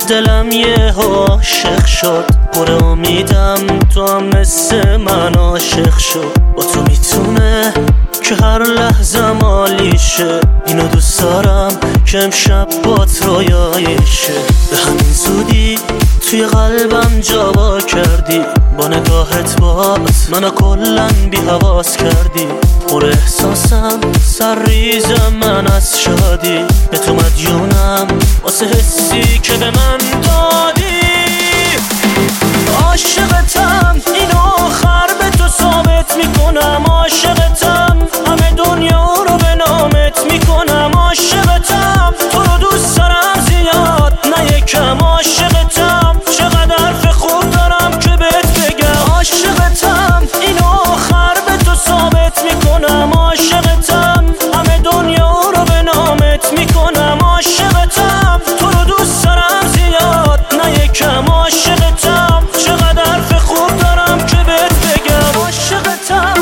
دلم یه عاشق شد، پر امیدم تو هم مثل من عاشق شد. با تو میتونه که هر لحظه مالی شه، اینو دوست دارم که امشب بات رویایشه. به همین زودی توی قلبم جا کردی، با نگاهت باز منو کلن بی حواس کردی. پر احساسم سر ریزم من از شادی، به تو مدیونم واسه حسی که به من دادی. عاشقتم اینو آخر به تو ثابت میکنم، عاشقتم همه دنیا رو به نامت میکنم. عاشقتم تو رو دوست دارم زیاد نه یکم، عاشقتم چقدر حرف خوب دارم که بهت بگم. عاشقتم اینو آخر به تو ثابت میکنم، عاشقتم همه دنیا رو به نامت میکنم. عاشقتم تو رو دوست دارم زیاد نه یکم، عاشقتم چقدر حرف خوب دارم که بهت بگم. عاشقتم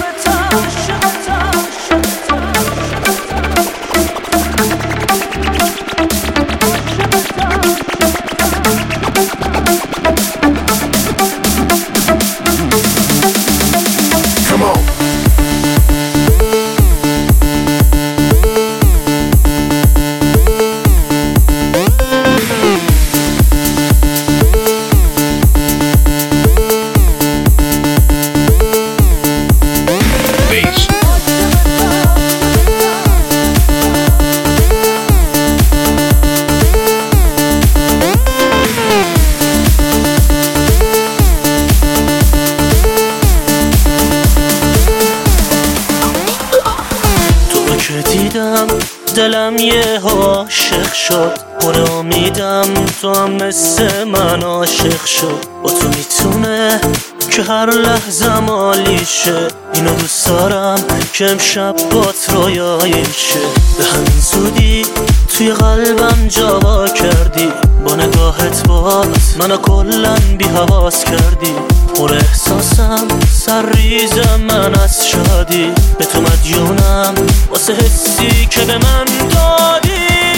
دیدم دلم یه عاشق شد، پر امیدم تو هم مثل من عاشق شد. با تو میتونه که هر لحظه مالی شه، اینو دوست دارم که امشب بات رویایشه. به همین زودی توی قلبم جا کردی، با نگاهت باز منو کلن بی حواس کردی. پر احساسم سر ریزم من از شادی، به تو مدیونم واسه حسی که به من دادی.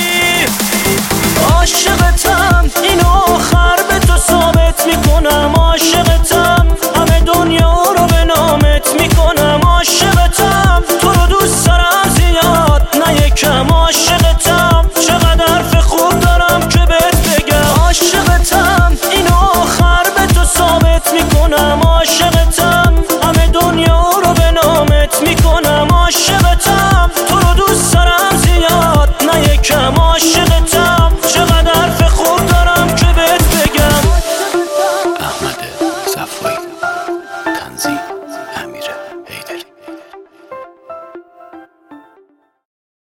عاشقتم اینو آخر به تو ثابت میکنم، عاشقتم همه دنیا رو به نامت میکنم. عاشقتم تو رو دوست دارم زیاد نه یکم، عاشقتم